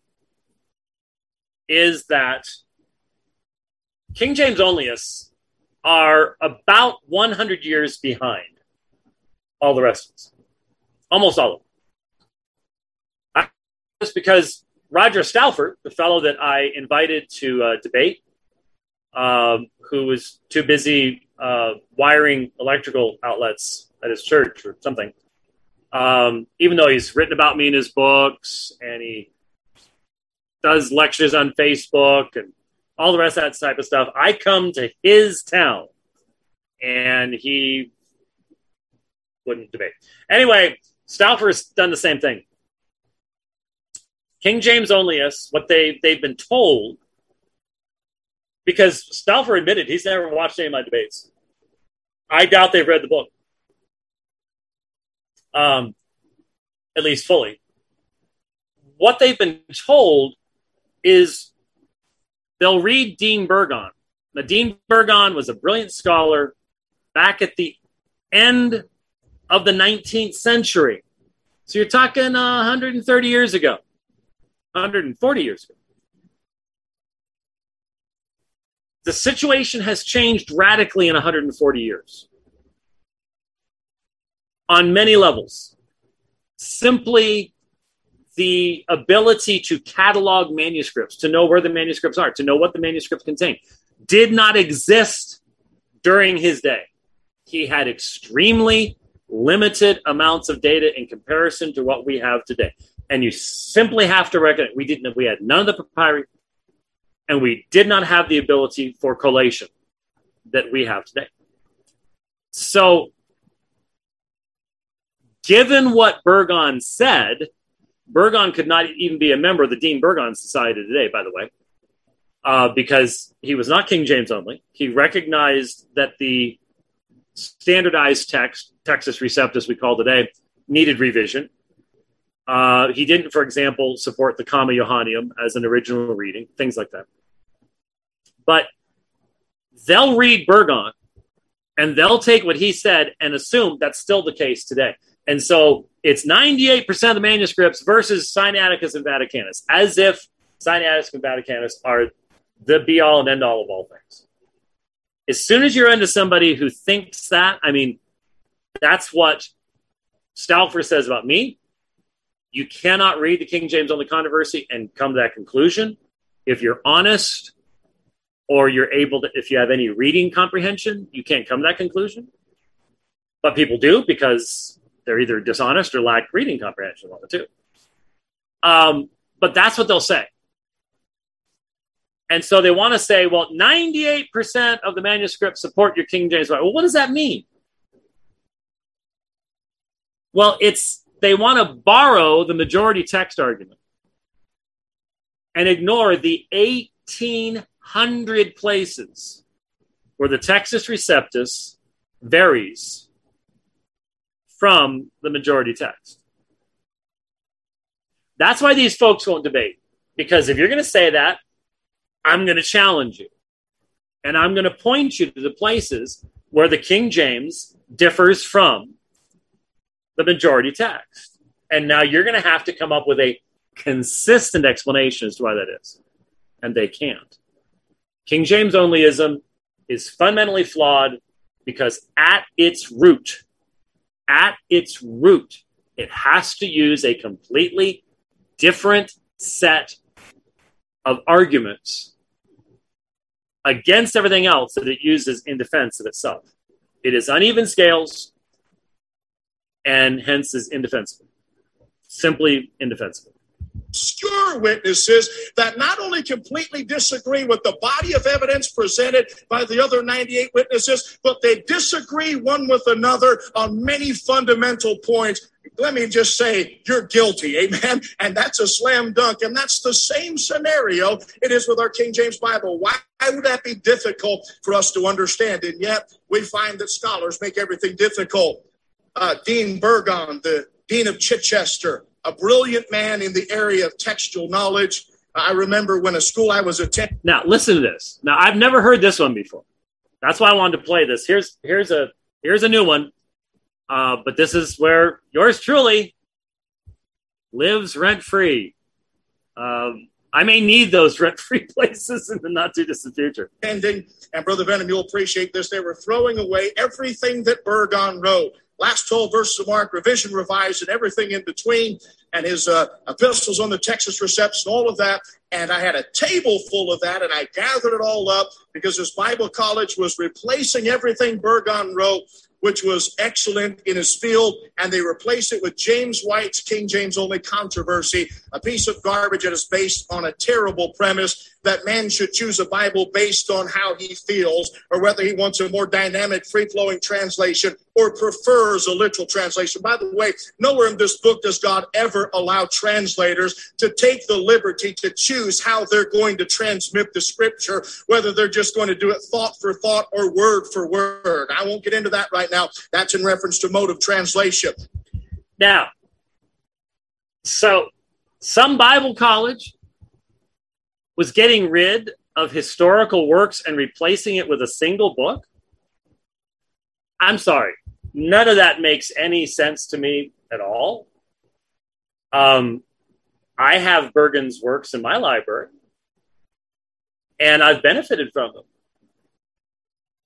is that King James onlyists are about 100 years behind all the rest of us. Almost all of them. Just because Roger Stalford, the fellow that I invited to debate, who was too busy wiring electrical outlets at his church or something, even though he's written about me in his books and he does lectures on Facebook and all the rest of that type of stuff, I come to his town and he wouldn't debate. Anyway, Stalford's done the same thing. King James onlyists, what they've been told, because Stalford admitted he's never watched any of my debates. I doubt they've read the book, at least fully. What they've been told is they'll read Dean Burgon. Now, Dean Burgon was a brilliant scholar back at the end of the 19th century. So you're talking 130 years ago. 140 years ago. the situation has changed radically in 140 years on many levels. Simply the ability to catalog manuscripts, to know where the manuscripts are, to know what the manuscripts contain, did not exist during his day. He had extremely limited amounts of data in comparison to what we have today. And you simply have to recognize we had none of the papyri, and we did not have the ability for collation that we have today. So, given what Burgon said, Burgon could not even be a member of the Dean Burgon Society today, by the way, because he was not King James only. He recognized that the standardized text, Textus Receptus we call today, needed revision. He didn't, for example, support the Comma Johanneum as an original reading, things like that. But they'll read Burgon, and they'll take what he said and assume that's still the case today. And so it's 98% of the manuscripts versus Sinaiticus and Vaticanus, as if Sinaiticus and Vaticanus are the be-all and end-all of all things. As soon as you're into somebody who thinks that, I mean, that's what Stauffer says about me. You cannot read the King James only controversy and come to that conclusion. If you're honest, or you're able to, if you have any reading comprehension, you can't come to that conclusion. But people do because they're either dishonest or lack reading comprehension, one of the two. But that's what they'll say. And so they want to say, well, 98% of the manuscripts support your King James Bible. Well, what does that mean? Well, they want to borrow the majority text argument and ignore the 1,800 places where the Textus Receptus varies from the majority text. That's why these folks won't debate. Because if you're going to say that, I'm going to challenge you. And I'm going to point you to the places where the King James differs from the majority text. And now you're going to have to come up with a consistent explanation as to why that is. And they can't. King James onlyism is fundamentally flawed because at its root, it has to use a completely different set of arguments against everything else that it uses in defense of itself. It is uneven scales and hence is indefensible. Simply indefensible. Obscure witnesses that not only completely disagree with the body of evidence presented by the other 98 witnesses, but they disagree one with another on many fundamental points. Let me just say, you're guilty, amen? And that's a slam dunk. And that's the same scenario it is with our King James Bible. Why would that be difficult for us to understand? And yet we find that scholars make everything difficult. Dean Burgon, the Dean of Chichester, a brilliant man in the area of textual knowledge. I remember when a school I was attending. Now, listen to this. Now, I've never heard this one before. That's why I wanted to play this. Here's a new one. But this is where yours truly lives rent-free. I may need those rent-free places in the not-too-distant future. And Brother Venom, you'll appreciate this. They were throwing away everything that Burgon wrote. Last 12 verses of Mark, revision, revised, and everything in between, and his epistles on the Textus Receptus and all of that. And I had a table full of that, and I gathered it all up because this Bible college was replacing everything Burgon wrote, which was excellent in his field, and they replaced it with James White's King James Only Controversy, a piece of garbage that is based on a terrible premise that man should choose a Bible based on how he feels, or whether he wants a more dynamic, free-flowing translation or prefers a literal translation. By the way, nowhere in this book does God ever allow translators to take the liberty to choose how they're going to transmit the scripture, whether they're just going to do it thought for thought or word for word. I won't get into that right now. That's in reference to mode of translation. Now, so some Bible college was getting rid of historical works and replacing it with a single book? I'm sorry. None of that makes any sense to me at all. I have Burgon's works in my library, and I've benefited from them.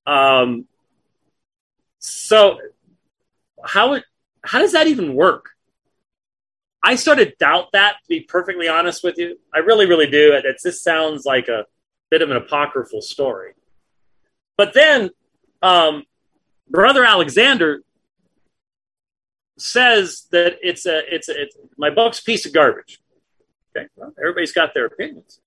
So how does that even work? I sort of doubt that, to be perfectly honest with you. I really, really do. This sounds like a bit of an apocryphal story. But then Brother Alexander says that it's my book's a piece of garbage. Okay, well, everybody's got their opinions.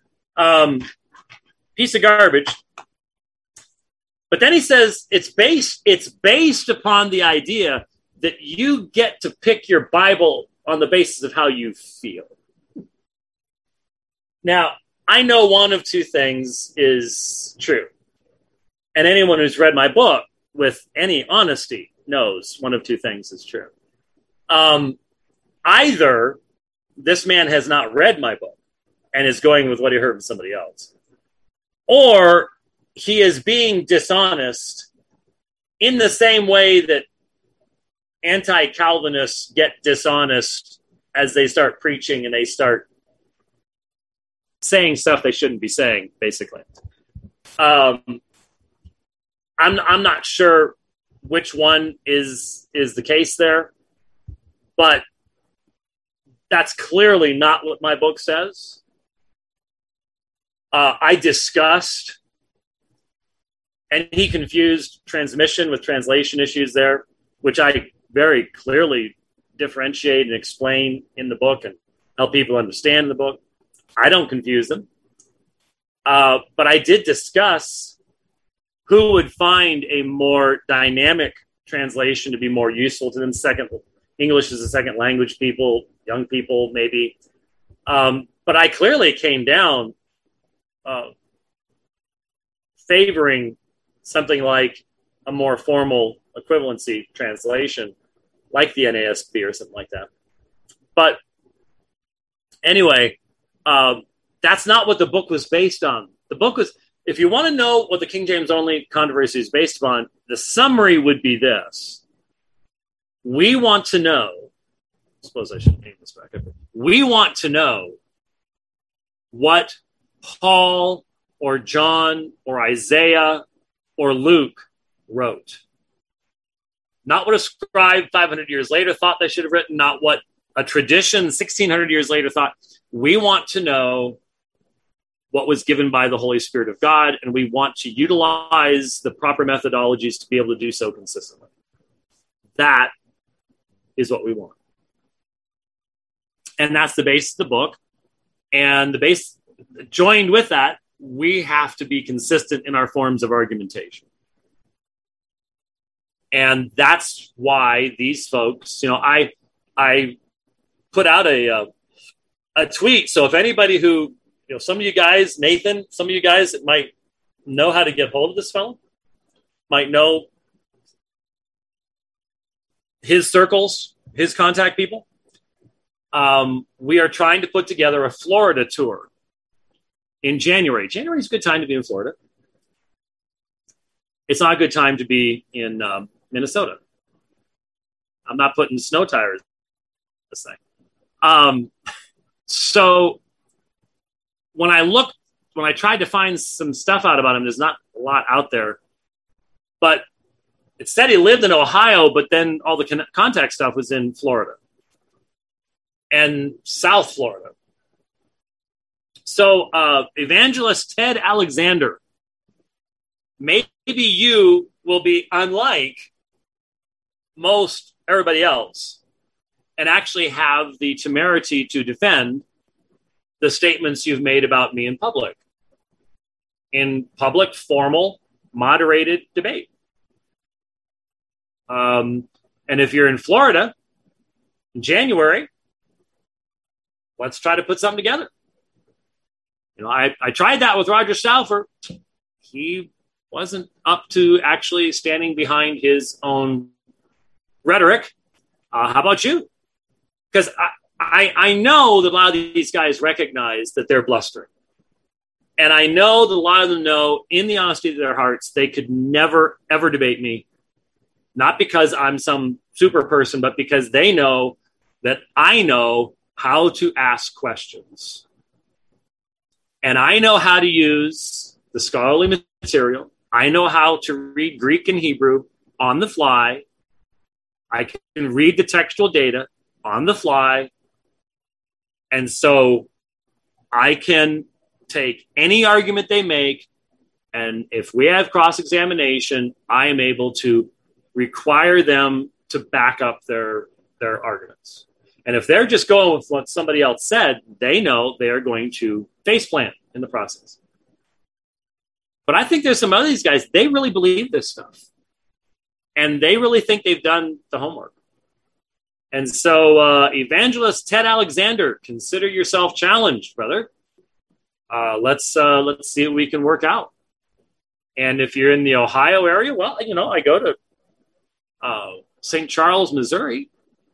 Piece of garbage. But then he says it's based upon the idea that you get to pick your Bible on the basis of how you feel. Now, I know one of two things is true. And anyone who's read my book with any honesty knows one of two things is true. Either this man has not read my book and is going with what he heard from somebody else, or he is being dishonest in the same way that anti-Calvinists get dishonest as they start preaching and they start saying stuff they shouldn't be saying, basically. I'm not sure which one is the case there, but that's clearly not what my book says. I discussed, and he confused transmission with translation issues there, which I very clearly differentiate and explain in the book and help people understand the book. I don't confuse them. But I did discuss who would find a more dynamic translation to be more useful to them. English is a second language people, young people maybe. But I clearly came down favoring something like a more formal equivalency translation, like the NASB or something like that. But anyway, that's not what the book was based on. The book was, if you want to know what the King James only controversy is based upon, the summary would be this. We want to know, I suppose I should name this back up. We want to know what Paul or John or Isaiah or Luke wrote. Not what a scribe 500 years later thought they should have written, not what a tradition 1,600 years later thought. We want to know what was given by the Holy Spirit of God, and we want to utilize the proper methodologies to be able to do so consistently. That is what we want. And that's the base of the book. And the base, joined with that, we have to be consistent in our forms of argumentation. And that's why these folks, I put out a tweet. So if anybody who, some of you guys, Nathan, some of you guys that might know how to get hold of this fellow, might know his circles, his contact people. We are trying to put together a Florida tour in January. January is a good time to be in Florida. It's not a good time to be in Minnesota. I'm not putting snow tires on this thing. So when I tried to find some stuff out about him, there's not a lot out there. But it said he lived in Ohio, but then all the contact stuff was in Florida and South Florida. So evangelist Ted Alexander, maybe you will be unlike most everybody else and actually have the temerity to defend the statements you've made about me in public, formal, moderated debate. And if you're in Florida in January, let's try to put something together. I tried that with Roger Salfer. He wasn't up to actually standing behind his own rhetoric. How about you? Because I know that a lot of these guys recognize that they're blustering. And I know that a lot of them know in the honesty of their hearts, they could never, ever debate me. Not because I'm some super person, but because they know that I know how to ask questions. And I know how to use the scholarly material. I know how to read Greek and Hebrew on the fly. I can read the textual data on the fly. And so I can take any argument they make, and if we have cross-examination, I am able to require them to back up their arguments. And if they're just going with what somebody else said, they know they're going to faceplant in the process. But I think there's some of these guys, they really believe this stuff. And they really think they've done the homework. And so, evangelist Ted Alexander, consider yourself challenged, brother. Let's see what we can work out. And if you're in the Ohio area, well, I go to St. Charles, Missouri,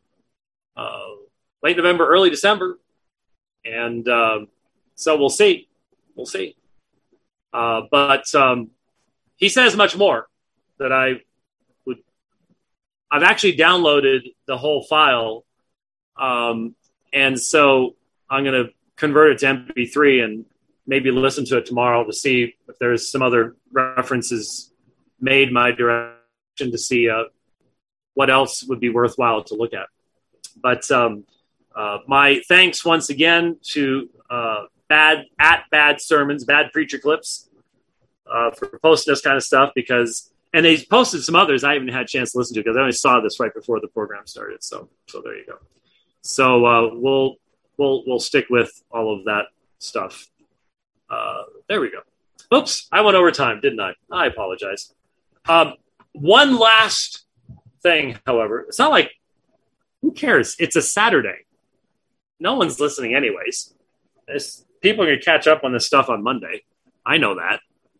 late November, early December. And so we'll see. We'll see. But he says much more that I've actually downloaded the whole file. And so I'm going to convert it to MP3 and maybe listen to it tomorrow to see if there's some other references made my direction to see what else would be worthwhile to look at. But my thanks once again to Bad Sermons, Bad Preacher Clips for posting this kind of stuff and they posted some others I haven't had a chance to listen to because I only saw this right before the program started. So there you go. So we'll stick with all of that stuff. There we go. Oops, I went over time, didn't I? I apologize. One last thing, however, it's not like, who cares? It's a Saturday. No one's listening anyways. People are going to catch up on this stuff on Monday. I know that.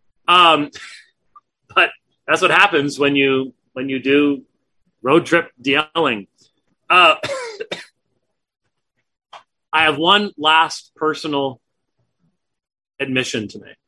But that's what happens when you do road trip DLing. I have one last personal admission to make.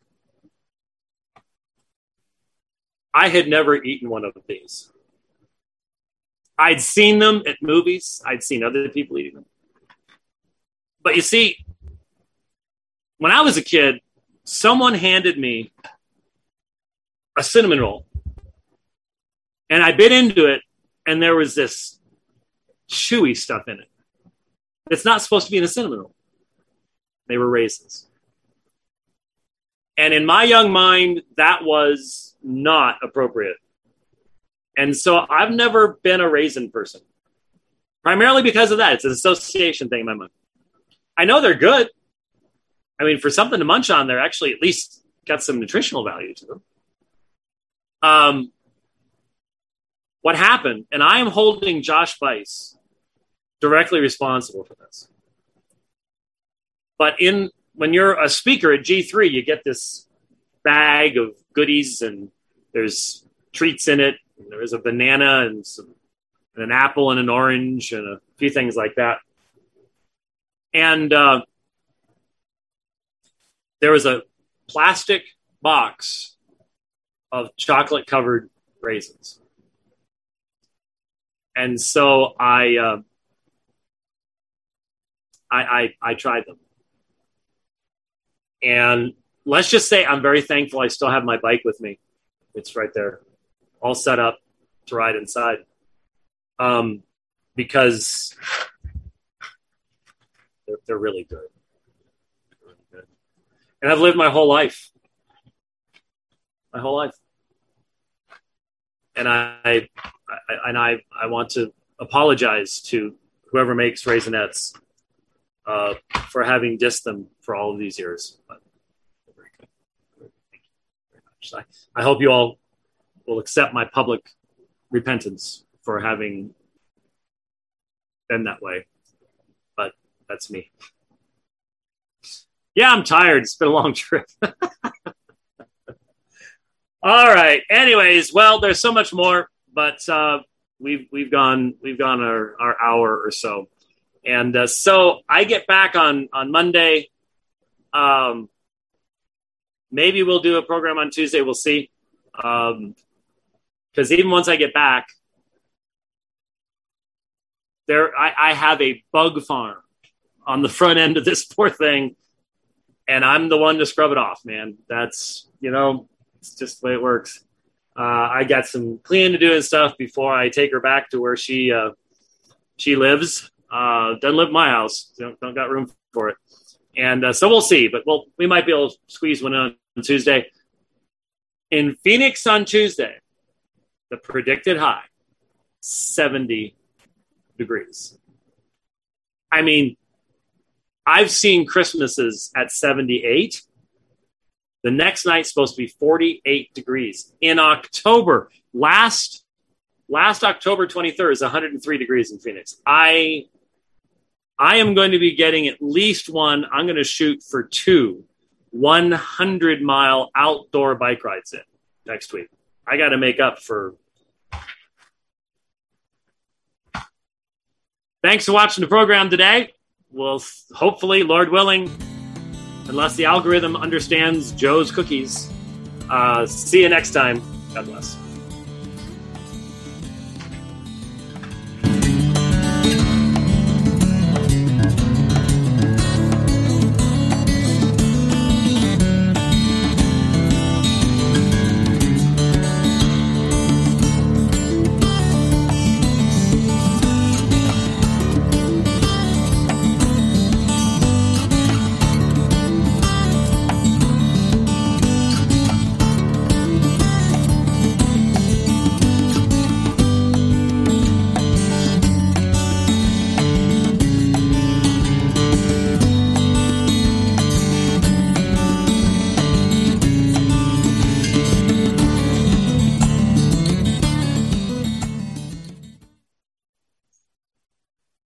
I had never eaten one of these. I'd seen them at movies. I'd seen other people eating them. But you see, when I was a kid, someone handed me a cinnamon roll. And I bit into it, and there was this chewy stuff in it. It's not supposed to be in a cinnamon roll. They were raisins. And in my young mind, that was not appropriate. And so I've never been a raisin person. Primarily because of that. It's an association thing in my mind. I know they're good. I mean, for something to munch on, they're actually at least got some nutritional value to them. What happened, and I am holding Josh Weiss directly responsible for this. But when you're a speaker at G3, you get this bag of goodies, and there's treats in it. And there is a banana and an apple and an orange and a few things like that. And there was a plastic box of chocolate-covered raisins. And so I tried them. And let's just say I'm very thankful I still have my bike with me. It's right there, all set up to ride inside. Because they're really good. They're really good. And I've lived my whole life. And I want to apologize to whoever makes Raisinets for having dissed them for all of these years. But very good. Thank you very much. I hope you all will accept my public repentance for having been that way. But that's me. Yeah, I'm tired. It's been a long trip. All right. Anyways, well, there's so much more, but we've gone our hour or so, and so I get back on Monday. Maybe we'll do a program on Tuesday. We'll see. Because even once I get back, I have a bug farm on the front end of this poor thing, and I'm the one to scrub it off, man. That's it's just the way it works. I got some cleaning to do and stuff before I take her back to where she lives. Doesn't live in my house. Don't got room for it. And so we'll see. But we might be able to squeeze one on Tuesday. In Phoenix on Tuesday, the predicted high, 70 degrees. I mean, I've seen Christmases at 78. The next night's supposed to be 48 degrees. In October, last October 23rd is 103 degrees in Phoenix. I am going to be getting at least one. I'm going to shoot for 2 100-mile outdoor bike rides in next week. I got to make up for. Thanks for watching the program today. We'll hopefully, Lord willing, unless the algorithm understands Joe's cookies. See you next time. God bless.